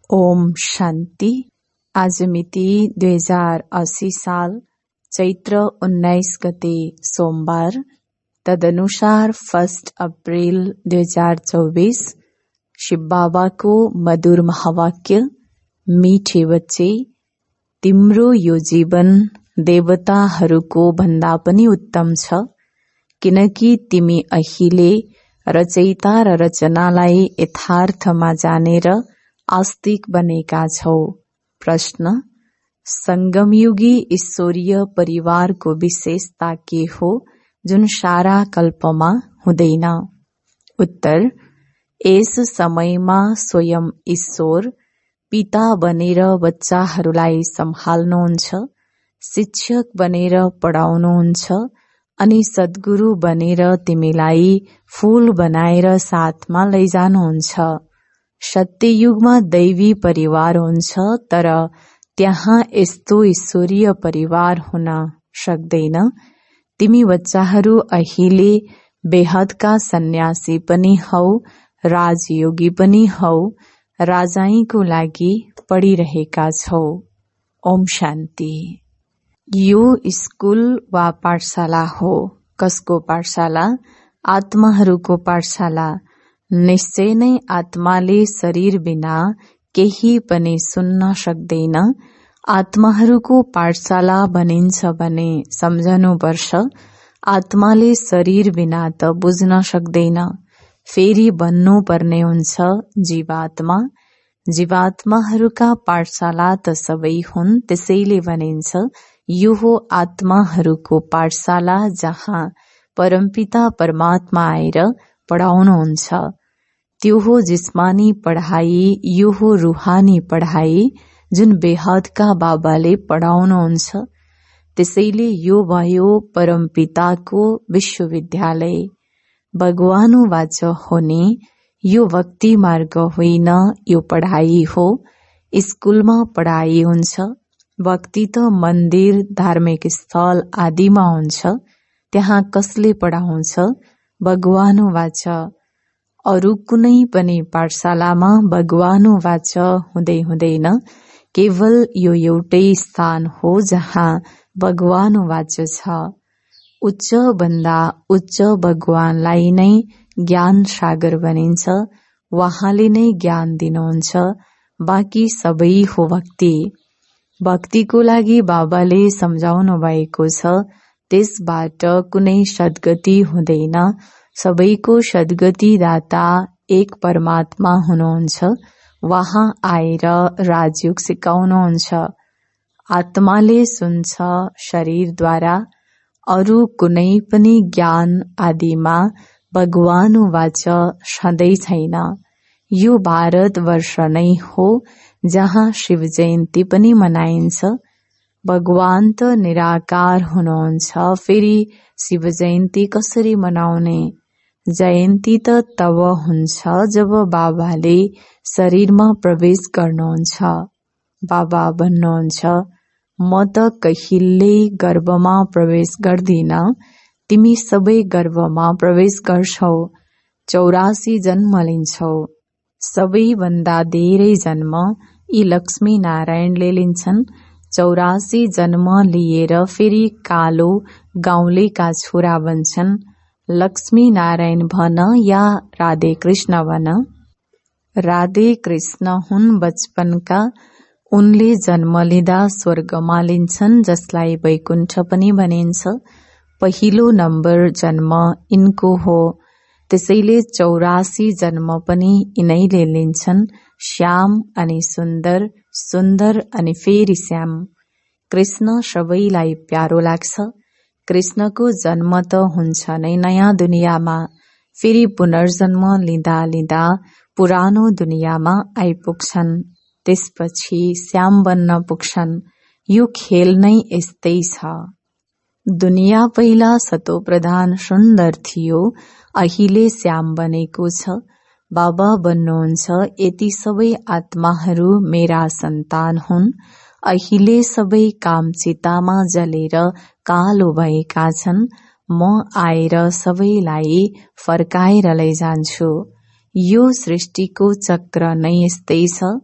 ओम शान्ति। आज मिति 2080 साल चैत्र 19 गते सोमबार, तदनुसार 1 अप्रेल 2024। शिव बाबाको मधुर महावाक्य, मीठे बच्चे, तिम्रो यो जीवन देवताहरूको भन्दा पनि उत्तम छ, किनकि तिमी अहिले रचयिता र रचनालाई यथार्थमा जानेर आस्तिक बनेका छौ। प्रश्न: संगमयुगी ईश्वरीय परिवारको विशेषता के हो जुन सारा कल्पमा हुँदैन? उत्तर: यस समयमा स्वयं ईश्वर पिता बनेर बच्चाहरूलाई सम्हाल्नुहुन्छ, शिक्षक बनेर पढाउनुहुन्छ अनि सद्गुरु बनेर तिमीलाई फूल बनाएर साथमा लैजानुहुन्छ। सत्ययुगमा दैवी परिवार हुन्छ, तर त्यहाँ यस्तो ईश्वरीय परिवार हुन सक्दैन। तिमी बच्चाहरू अहिले बेहदका सन्यासी पनि हौ, राजयोगी पनि हौ, राजाईको लागि पढिरहेका छौ। ओम शान्ति। यो स्कुल वा पाठशाला हो। कसको पाठशाला? आत्माहरूको पाठशाला। निश्चय नै आत्माले शरीर बिना केही पनि सुन्न सक्दैन। आत्माहरूको पाठशाला भनिन्छ भने सम्झनुपर्छ, आत्माले शरीर बिना त बुझ्न सक्दैन। फेरि भन्नु पर्ने हुन्छ जीवात्मा। जीवात्माहरूका पाठशाला त सबै हुन्, त्यसैले भनिन्छ यो हो आत्माहरूको पाठशाला, जहाँ परमपिता परमात्मा आएर पढाउनुहुन्छ। त्यो हो जिस्मानी पढाइ, यो हो रूहानी पढाइ जुन बेहदका बाबाले पढाउनुहुन्छ। त्यसैले यो भयो परमपिताको विश्वविद्यालय। भगवानुवाच हुने यो भक्ति मार्ग होइन, यो पढाइ हो। स्कुलमा पढाइ हुन्छ। भक्ति त मन्दिर, धार्मिक स्थल आदिमा हुन्छ। त्यहाँ कसले पढाउँछ? भगवानुवाच। अरू कुनै पनि पाठशालामा भगवानुवाच हुँदै हुँदैन। केवल यो एउटै स्थान हो जहाँ भगवानुवाच छ। उच्च भन्दा उच्च भगवानलाई नै ज्ञान सागर भनिन्छ। उहाँले नै ज्ञान दिनुहुन्छ, बाँकी सबै हो भक्ति। भक्तिको लागि बाबाले सम्झाउनु भएको छ, त्यसबाट कुनै सद्गति हुँदैन। सबैको सद्गति दाता एक परमात्मा हुनुहुन्छ। उहाँ आएर राजयोग सिकाउनुहुन्छ। आत्माले सुन्छ शरीरद्वारा। अरू कुनै पनि ज्ञान आदिमा भगवानुवाच सधैँ छैन। यो भारतवर्ष नै हो जहाँ शिव जयन्ती पनि मनाइन्छ। भगवान त निराकार हुनुहुन्छ, फेरि शिव जयन्ती कसरी मनाउने? जयन्ती त तब हुन्छ जब बाबाले शरीरमा प्रवेश गर्नुहुन्छ। बाबा भन्नुहुन्छ, म त कहिल्यै गर्भमा प्रवेश गर्दिन, तिमी सबै गर्भमा प्रवेश गर्छौ। 84 जन्म लिन्छौ। सबैभन्दा धेरै जन्म यी लक्ष्मी नारायणले लिन्छन्। 84 जन्म लिएर फेरि कालो गाउँलेका छोरा बन्छन्। लक्ष्मी नारायण भन या राधे कृष्ण भन। राधे कृष्ण हुन् बचपनका। उनले जन्म लिँदा स्वर्गमा लिन्छन्, जसलाई वैकुण्ठ पनि भनिन्छ। पहिलो नम्बर जन्म यिनको हो, त्यसैले 84 जन्म पनि यिनैले लिन्छन्। श्याम अनि सुन्दर, सुन्दर अनि फेरि श्याम। कृष्ण सबैलाई प्यारो लाग्छ। कृष्णको जन्म त हुन्छ नै नयाँ दुनियाँमा, फेरि पुनर्जन्म लिँदा लिँदा पुरानो दुनियाँमा आइपुग्छन्, त्यसपछि श्याम बन्न पुग्छन्। यो खेल नै यस्तै छ। दुनियाँ पहिला सतो प्रधान सुन्दर थियो, अहिले श्याम बनेको छ। बाबा भन्नुहुन्छ, यति सबै आत्माहरू मेरा सन्तान हुन्। अहिले सबै कामचितामा जलेर कालो भएका छन्। म आएर सबैलाई फर्काएर लैजान्छु। यो सृष्टिको चक्र नै यस्तै छ।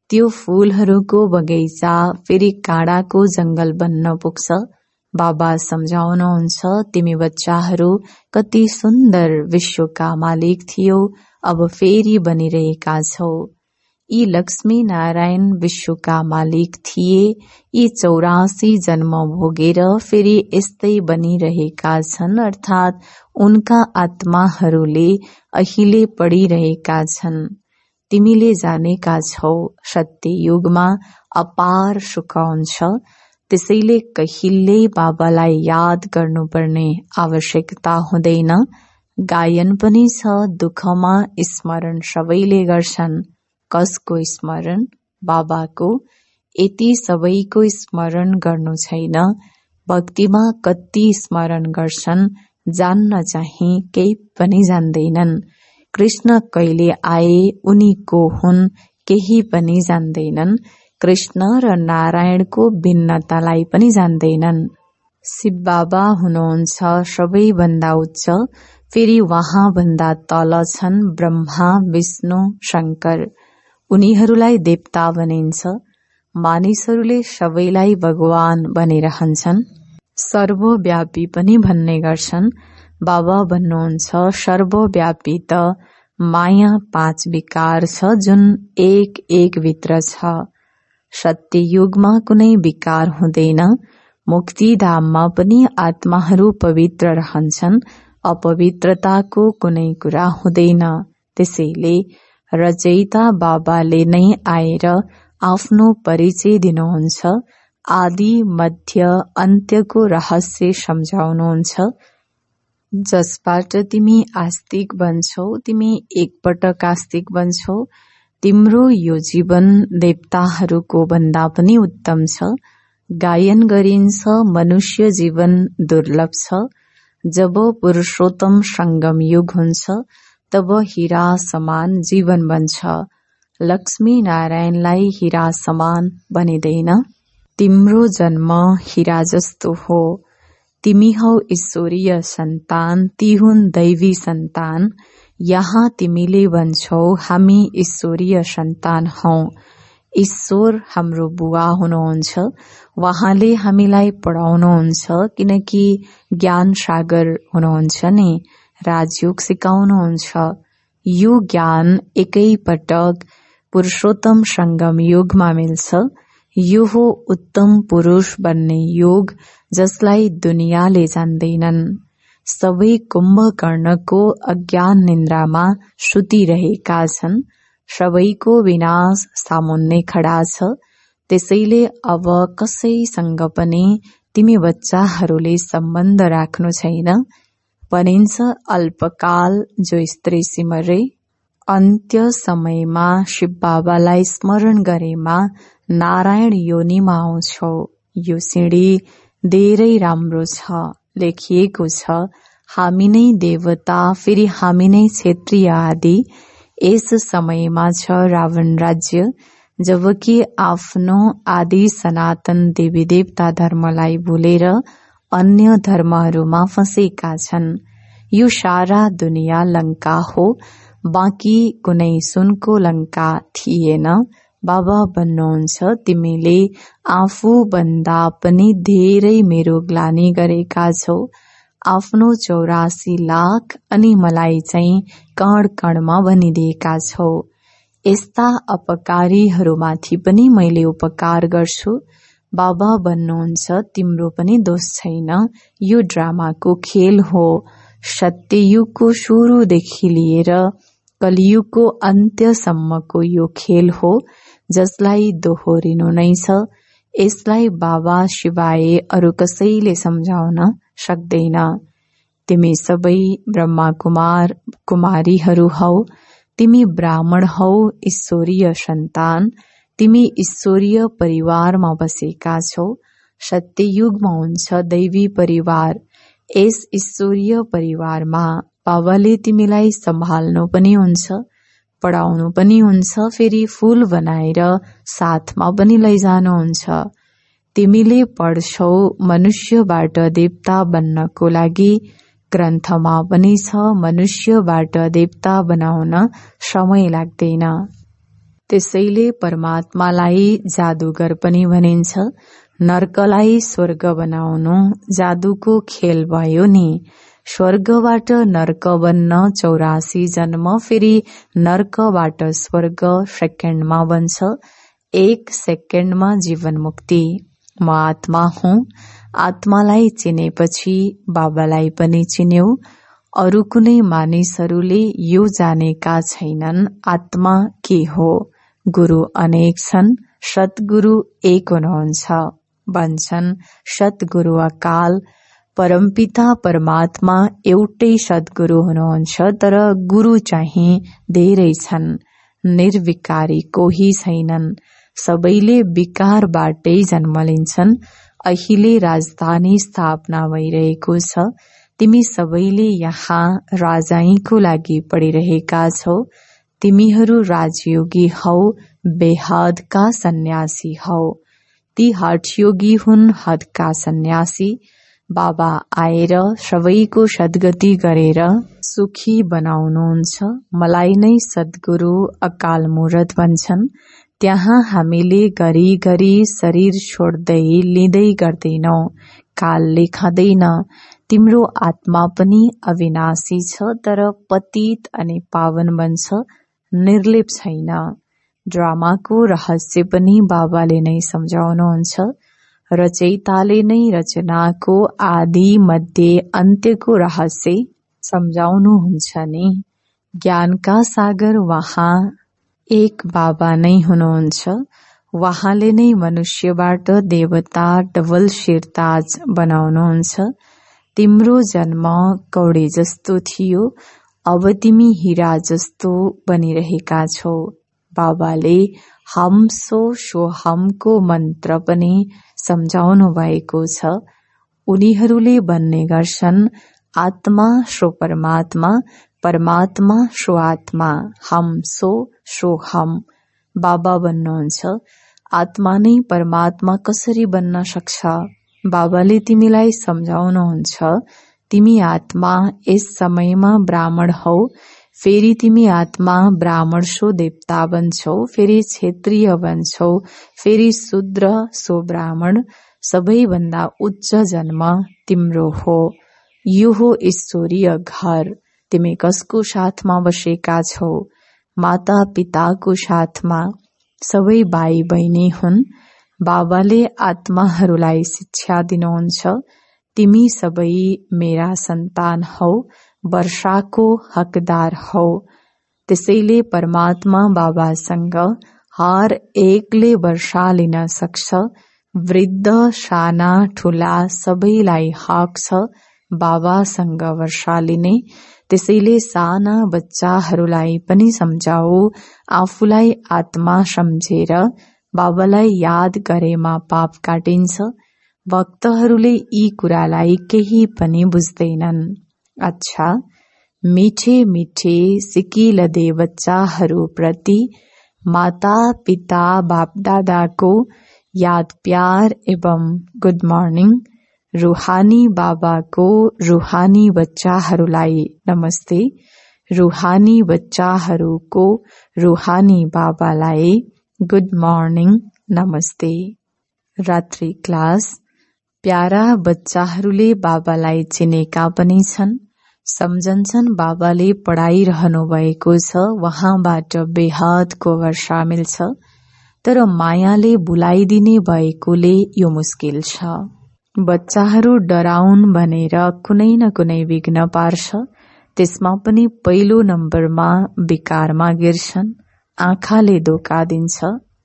त्यो फूलहरूको बगैँचा फेरि काँडाको जंगल बन्न पुग्छ। बाबा सम्झाउनुहुन्छ, तिमी बच्चाहरू कति सुन्दर विश्वका मालिक थियौ, अब फेरि बनिरहेका छौ। यी लक्ष्मी नारायण विश्वका मालिक थिए। यी 84 जन्म भोगेर फेरि यस्तै बनिरहेका छन्, अर्थात् उनका आत्माहरूले अहिले पढिरहेका छन्। तिमीले जानेका छौ, सत्य युगमा अपार सुख हुन्छ। त्यसैले कहिल्यै बाबालाई याद गर्नुपर्ने आवश्यकता हुँदैन। गायन पनि छ, दुःखमा स्मरण सबैले गर्छन्। कसको स्मरण? बाबाको। यति सबैको स्मरण गर्नु छैन। भक्तिमा कति स्मरण गर्छन् जान्न चाहिँ केही पनि जान्दैनन्। कृष्ण कहिले आए, उनी को हुन् केही पनि जान्दैनन्। कृष्ण र नारायणको भिन्नतालाई पनि जान्दैनन्। शिव बाबा हुनुहुन्छ सबैभन्दा उच्च, फेरि वहाँ भन्दा तल छन् ब्रह्मा, विष्णु, शंकर। उनीहरूलाई देवता भनिन्छ। मानिसहरूले सबैलाई भगवान भनिरहन्छन्। सर्वव्यापी पनि भन्ने गर्छन्। बाबा भन्नुहुन्छ, सर्वव्यापी त माया 5 विकार छ, जुन एक एक भित्र छ। सत्य युगमा कुनै विकार हुँदैन। मुक्तिधाममा पनि आत्माहरू पवित्र रहन्छन्। अपवित्रताको कुनै कुरा हुँदैन। त्यसैले रचयिता बाबाले नै आएर आफ्नो परिचय दिनुहुन्छ। आदि मध्य अन्त्यको रहस्य सम्झाउनुहुन्छ। जसबाट तिमी आस्तिक बन्छौ, तिमी एकपटक आस्तिक बन्छौ। तिम्रो यो जीवन देवताहरूको भन्दा पनि उत्तम छ। गायन गरिन्छ, मनुष्य जीवन दुर्लभ छ। जब पुरुषोत्तम संगम युग हुन्छ, तब हीरा समान जीवन बन्छ। लक्ष्मी नारायणलाई हीरा समान बनिँदैन। तिम्रो जन्म हीरा जस्तो हो। तिमी हौ ईश्वरीय सन्तान, ती हुन् दैवी सन्तान। यहाँ तिमीले भन्छौ, हामी ईश्वरीय सन्तान हौ। ईश्वर हाम्रो बुवा हुनुहुन्छ। वहाँले हामीलाई पढाउनुहुन्छ, किनकि ज्ञान सागर हुनुहुन्छ नि। राजयोग सिकाउनुहुन्छ। यो ज्ञान एकै पटक पुरुषोत्तम संगम युगमा मिल्छ। यो हो उत्तम पुरुष बन्ने योग, जसलाई दुनियाँले जान्दैनन्। सबै कुम्भकर्णको अज्ञान निन्द्रामा सुतिरहेका छन्। सबैको विनाश सामुन्ने खडा छ। त्यसैले अब कसैसँग पनि तिमी बच्चाहरूले सम्बन्ध राख्नु छैन। भनिन्छ, अल्पकाल जो स्त्री सिमरे। अन्त्य समयमा शिव बाबालाई स्मरण गरेमा नारायण योनिमा आउँछौ। यो सिँढी धेरै राम्रो छ। लेखिएको छ, हामी नै देवता, फेरि हामी नै क्षेत्रीय आदि। यस समयमा छ रावण राज्य, जबकि आफ्नो आदि सनातन देवी देवता धर्मलाई भुलेर अन्य धर्महरूमा फँसेका छन्। यो सारा दुनिया लङ्का हो, बाँकी कुनै सुनको लङ्का थिएन। बाबा भन्नुहुन्छ, तिमीले आफू भन्दा पनि धेरै मेरो ग्लानी गरेका छौ। आफ्नो 84 लाख अनि मलाई चाहिँ कण कणमा भनिदिएका छौ। यस्ता अपकारीहरूमाथि पनि मैले उपकार गर्छु। बाबा भन्नुहुन्छ, तिम्रो पनि दोष छैन। यो ड्रामाको खेल हो। सत्ययुगको सुरुदेखि लिएर कलियुगको अन्त्यसम्मको यो खेल हो, जसलाई दोहोरिनु नै छ। यसलाई बाबा सिवाय अरू कसैले सम्झाउन सक्दैन। तिमी सबै ब्रह्मा कुमार कुमारीहरू हौ। तिमी ब्राह्मण हौ, ईश्वरीय सन्तान। तिमी ईश्वरीय परिवारमा बसेका छौ। सत्ययुगमा हुन्छ दैवी परिवार। यस ईश्वरीय परिवारमा बाबाले तिमीलाई सम्हाल्नु पनि हुन्छ, पढाउनु पनि हुन्छ, फेरि फूल बनाएर साथमा पनि लैजानुहुन्छ। तिमीले पढ्छौ, मनुष्यबाट देवता बन्नको लागि ग्रन्थमा पनि छ, मनुष्यबाट देवता बनाउन समय लाग्दैन। त्यसैले परमात्मालाई जादुगर पनि भनिन्छ। नर्कलाई स्वर्ग बनाउनु जादुको खेल भयो नि। स्वर्गबाट नर्क बन्न 84 जन्म, फेरि नर्कबाट स्वर्ग सेकेन्डमा बन्छ। 1 सेकेन्डमा जीवन मुक्ति। म आत्मा हुँ। आत्मालाई चिनेपछि बाबालाई पनि चिन्यौ। अरू कुनै मानिसहरूले यो जानेका छैनन् आत्मा के हो। गुरु अनेक छन्, सद्गुरु एक हुनुहुन्छ। भन्छन् सद्गुरु अकाल, परमपिता परमात्मा एउटै सद्गुरु हुनुहुन्छ, तर गुरु चाहिँ धेरै छन्। निर्विकारी कोही छैनन्, सबैले विकारबाटै जन्म लिन्छन्। अहिले राजधानी स्थापना भइरहेको छ। तिमी सबैले यहाँ राजाईको लागि पढिरहेका छौ। तिमीहरू राजयोगी हौ, बेहदका सन्यासी हौ। ती हठयोगी हुन्, हदका सन्यासी। बाबा आएर सबैको सद्गति गरेर सुखी बनाउनुहुन्छ। मलाई नै सद्गुरु अकाल मूर्त भन्छन्। त्यहाँ हामीले घरिघरि शरीर छोड्दै लिँदै गर्दैनौ। कालले खाँदैन। तिम्रो आत्मा पनि अविनाशी छ, तर पतित अनि पावन बन्छ, निर्लेप छैन। ड्रामाको रहस्य पनि बाबाले नै सम्झाउनुहुन्छ। रचयिताले नै रचनाको आदि मध्य अन्त्यको रहस्य सम्झाउनुहुन्छ नि। ज्ञानका सागर वहाँ एक बाबा नै हुनुहुन्छ। वहाँले नै मनुष्यबाट देवता डबल शिरताज बनाउनुहुन्छ। तिम्रो जन्म कौडे जस्तो थियो, अब तिमी हीरा जस्तो बनिरहेका छौ। बाबाले हम सो हमको मन्त्र पनि सम्झाउनु भएको छ। उनीहरूले भन्ने गर्छन् आत्मा सो परमात्मा, परमात्मा सो आत्मा, हम सो हम। बाबा भन्नुहुन्छ आत्मा नै परमात्मा कसरी बन्न सक्छ। बाबाले तिमीलाई सम्झाउनुहुन्छ तिमी आत्मा यस समयमा ब्राह्मण हौ, फेरि तिमी आत्मा ब्राह्मण सो देवता बन्छौ, फेरि क्षेत्रीय बन्छौ, फेरि शूद्र सो ब्राह्मण। सबैभन्दा उच्च जन्म तिम्रो हो। यो हो ईश्वरीय घर। तिमी कसको साथमा बसेका छौ? माता पिताको साथमा। सबै भाइ बहिनी हुन्। बाबाले आत्माहरूलाई शिक्षा दिनुहुन्छ। तिमी सबै मेरा सन्तान हौ, वर्षाको हकदार हौ। त्यसैले परमात्मा बाबासँग हर एकले वर्षा लिन सक्छ। वृद्ध साना ठूला सबैलाई हक छ बाबासँग वर्षा लिने। त्यसैले साना बच्चाहरूलाई पनि सम्झाऊ, आफूलाई आत्मा सम्झेर बाबालाई याद गरेमा पाप काटिन्छ। भक्तहरूले यी कुरालाई केही पनि बुझ्दैनन्। अच्छा, मिठे मिठे सिकिलदे बच्चाहरू प्रति माता पिता बाप दादाको याद प्यार एवं गुड मर्निङ। रूहानी बाबाको रूहानी बच्चाहरूलाई नमस्ते। रूहानी बच्चाहरूको रूहानी बाबालाई गुड मर्निङ नमस्ते। रात्रि क्लास। प्यारा बच्चाहरूले बाबालाई चिनेका पनि छन्, सम्झन्छन् बाबाले पढाइरहनु भएको छ, वहाँबाट बेहदको वर्षा मिल्छ। तर मायाले भुलाइदिने भएकोले यो मुस्किल छ। बच्चाहरू डराउन् भनेर कुनै न कुनै विघ्न पार्छ। त्यसमा पनि पहिलो नम्बरमा विकारमा गिर्छन्। आँखाले धोका दिन्छ।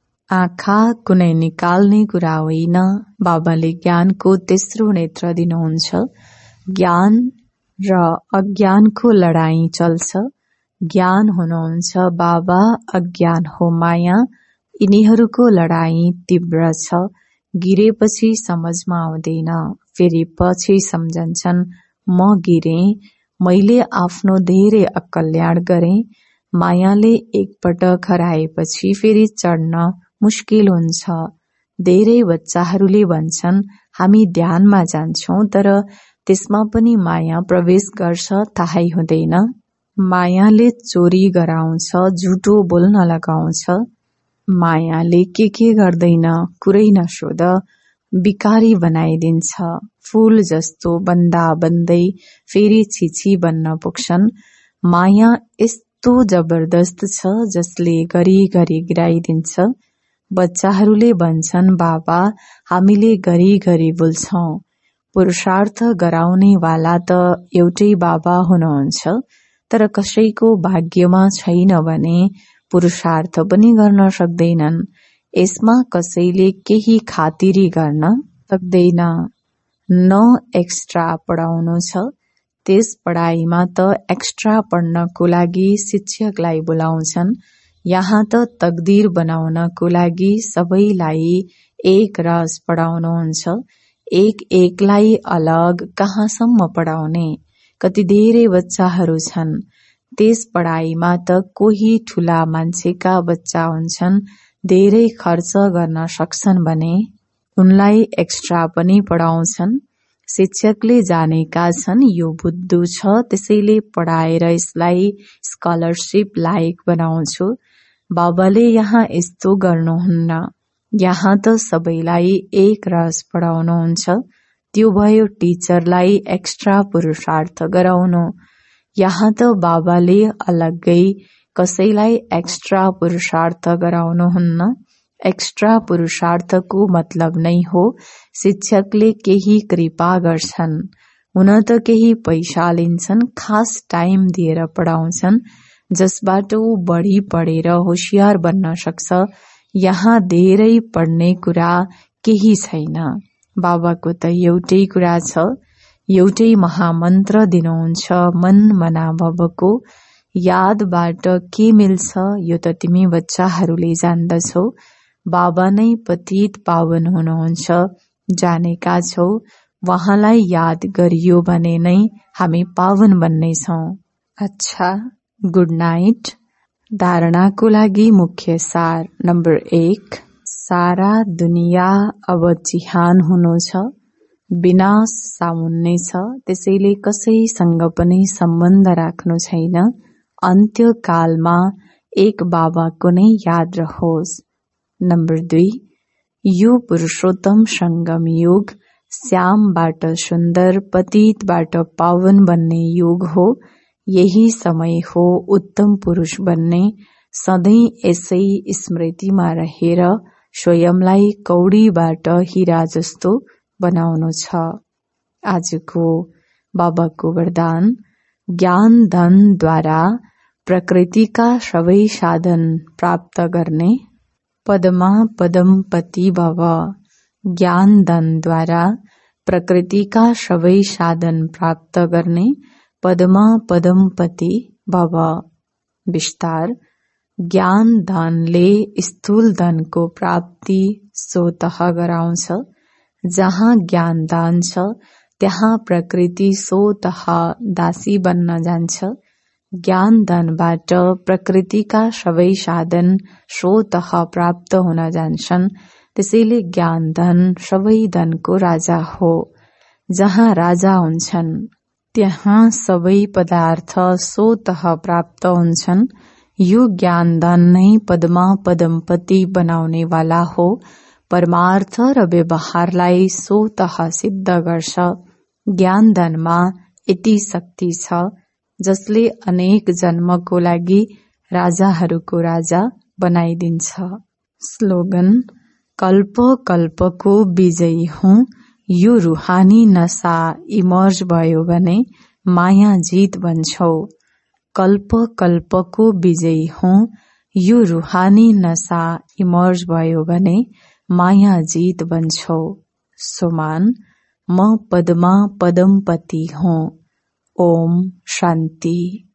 आँखा कुनै निकाल्ने कुरा होइन। बाबाले ज्ञानको तेस्रो नेत्र दिनुहुन्छ। ज्ञान र अज्ञानको लडाईँ चल्छ। ज्ञान हुनुहुन्छ बाबा, अज्ञान हो माया। यिनीहरूको लडाईँ तीव्र छ। गिरेपछि समझमा आउँदैन, फेरि पछि सम्झन्छन् म गिरे, मैले आफ्नो धेरै अकल्याण गरे। मायाले एकपटक हराएपछि फेरि चढ्न मुस्किल हुन्छ। धेरै बच्चाहरूले भन्छन् हामी ध्यानमा जान्छौं, तर त्यसमा पनि माया प्रवेश गर्छ, थाहै हुँदैन। मायाले चोरी गराउँछ, झुटो बोल्न लगाउँछ। मायाले के गर्दैन कुरै नसोध, बिकारी बनाइदिन्छ। फूल जस्तो बन्दा बन्दै फेरि छिछि बन्न पुग्छन्। माया यस्तो जबरदस्त छ जसले गरी गरी गिराइदिन्छ। बच्चाहरूले भन्छन्, बाबा हामीले गरी गरी बोल्छौं। पुरुषार्थ गराउने वाला त एउटै बाबा हुनुहुन्छ, तर कसैको भाग्यमा छैन भने पुरुषार्थ पनि गर्न सक्दैनन्। यसमा कसैले केही खातिरी गर्न सक्दैन। न एक्स्ट्रा पढाउनु छ, त्यस पढाइमा त एक्स्ट्रा पढ्नको लागि शिक्षकलाई बोलाउँछन्। यहाँ त तकदीर बनाउनको लागि सबैलाई एक रस पढाउनुहुन्छ। एक एकलाई अलग कहाँसम्म पढाउने? कति धेरै बच्चाहरू छन्। त्यस पढाइमा त कोही ठूला मान्छेका बच्चा हुन्छन्, धेरै खर्च गर्न सक्छन् भने उनलाई एक्स्ट्रा पनि पढाउँछन्। शिक्षकले जानेका छन् यो बुद्धु छ, त्यसैले पढाएर यसलाई स्कलरशिप लायक बनाउँछु। बाबाले यहाँ यस्तो गर्नुहुन्न। यहाँ त सबैलाई एक रस पढाउनुहुन्छ। त्यो भयो टिचरलाई एक्स्ट्रा पुरुषार्थ गराउनु। यहाँ त बाबाले अलग्गै कसैलाई एक्स्ट्रा पुरुषार्थ गराउनुहुन्न। एक्स्ट्रा पुरुषार्थको मतलब नै हो शिक्षकले केही कृपा गर्छन्। हुन त केही पैसा लिन्छन्, खास टाइम दिएर पढाउँछन्, जसबाट ऊ बढी पढेर होशियार बन्न सक्छ। यहाँ धेरै पढ्ने कुरा केही छैन। बाबाको त एउटै कुरा छ, एउटै महामन्त्र दिनुहुन्छ, मन मना भवको। यादबाट के मिल्छ यो त तिमी बच्चाहरूले जान्दछौ। बाबा नै पतित पावन हुनुहुन्छ, जानेका छौ। वहाँलाई याद गरियो भने नै हामी पावन बन्नेछौँ। अच्छा, गुड नाइट। धारणाको लागि मुख्य सार नम्बर 1, सारा दुनिया अब चिहान हुनु छ, विनाश सामुन्ने छ, त्यसैले कसैसँग पनि सम्बन्ध राख्नु छैन। अन्त्यकालमा एक बाबाको नै याद रहोस्। नम्बर 2, यो पुरुषोत्तम संगम युग श्यामबाट सुन्दर, पतितबाट पावन बन्ने युग हो। यही समय हो उत्तम पुरुष बन्ने। सधैँ यसै स्मृतिमा रहेर स्वयंलाई कौडीबाट हीरा जस्तो बनाउनु छ। आजको बाबाको वरदान, ज्ञान धनद्वारा प्रकृतिका सबै साधन प्राप्त गर्ने। पदमा पदमपति भव। ज्ञान धनद्वारा प्रकृतिका सबै साधन प्राप्त गर्ने। पदमा पदमपति भव। विस्तार, ज्ञान धनले स्थूल धनको प्राप्ति स्वतः गराउँछ। जहाँ ज्ञान धन छ त्यहाँ प्रकृति स्वतः दासी बन्न जान्छ। ज्ञान धनबाट प्रकृतिका सबै साधन स्वतः प्राप्त हुन जान्छन्। त्यसैले ज्ञान धन सबै धनको राजा हो। जहाँ राजा हुन्छन् त्यहाँ सबै पदार्थ स्वतः प्राप्त हुन्छन्। यो ज्ञान धन नै पदमा पदमपति बनाउने वाला हो। परमार्थ र व्यवहारलाई स्वतः सिद्ध गर्छ। ज्ञान धनमा यति शक्ति छ जसले अनेक जन्मको लागि राजाहरूको राजा बनाइदिन्छ। स्लोगन, कल्प कल्पको विजयी हुँ। यो रूहानी नशा इमर्ज भयो भने माया जीत बन्छौ। कल्प कल्पको विजयी हुँ। यो रूहानी नशा इमर्ज भयो भने माया जीत बन्छौ। सुमान, म पदमा पदमपति हूँ। ओम शान्ति।